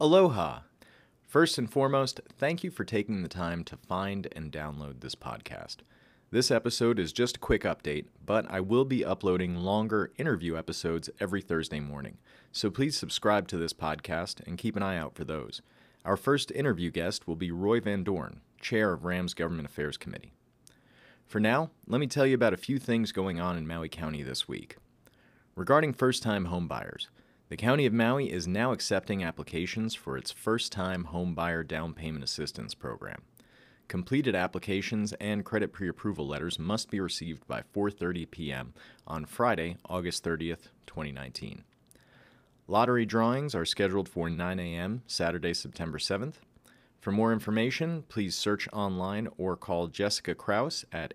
Aloha! First and foremost, thank you for taking the time to find and download this podcast. This episode is just a quick update, but I will be uploading longer interview episodes every Thursday morning, so please subscribe to this podcast and keep an eye out for those. Our first interview guest will be Roy Van Dorn, Chair of Rams Government Affairs Committee. For now, let me tell you about a few things going on in Maui County this week. Regarding first-time homebuyers, the County of Maui is now accepting applications for its first-time homebuyer down payment assistance program. Completed applications and credit pre-approval letters must be received by 4:30 p.m. on Friday, August 30th, 2019. Lottery drawings are scheduled for 9 a.m. Saturday, September 7th. For more information, please search online or call Jessica Kraus at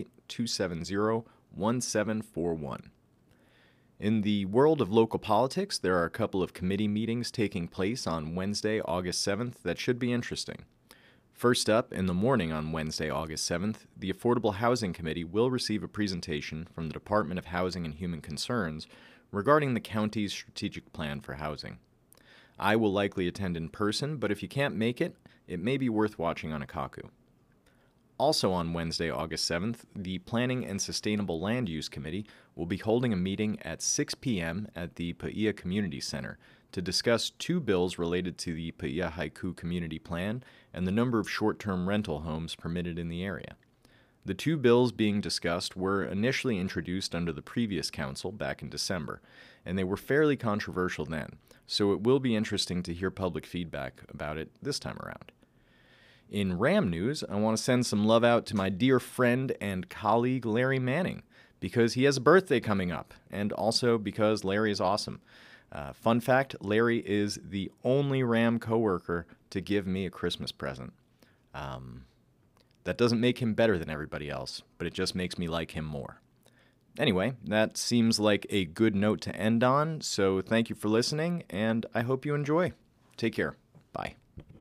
808-270-1741. In the world of local politics, there are a couple of committee meetings taking place on Wednesday, August 7th that should be interesting. First up, in the morning on Wednesday, August 7th, the Affordable Housing Committee will receive a presentation from the Department of Housing and Human Concerns regarding the county's strategic plan for housing. I will likely attend in person, but if you can't make it, it may be worth watching on a kaku. Also on Wednesday, August 7th, the Planning and Sustainable Land Use Committee will be holding a meeting at 6 p.m. at the Paia Community Center to discuss two bills related to the Paia Haiku Community Plan and the number of short-term rental homes permitted in the area. The two bills being discussed were initially introduced under the previous council back in December, and they were fairly controversial then, so it will be interesting to hear public feedback about it this time around. In Ram news, I want to send some love out to my dear friend and colleague Larry Manning, because he has a birthday coming up, and also because Larry is awesome. Fun fact, Larry is the only Ram coworker to give me a Christmas present. That doesn't make him better than everybody else, but it just makes me like him more. Anyway, that seems like a good note to end on, so thank you for listening, and I hope you enjoy. Take care. Bye.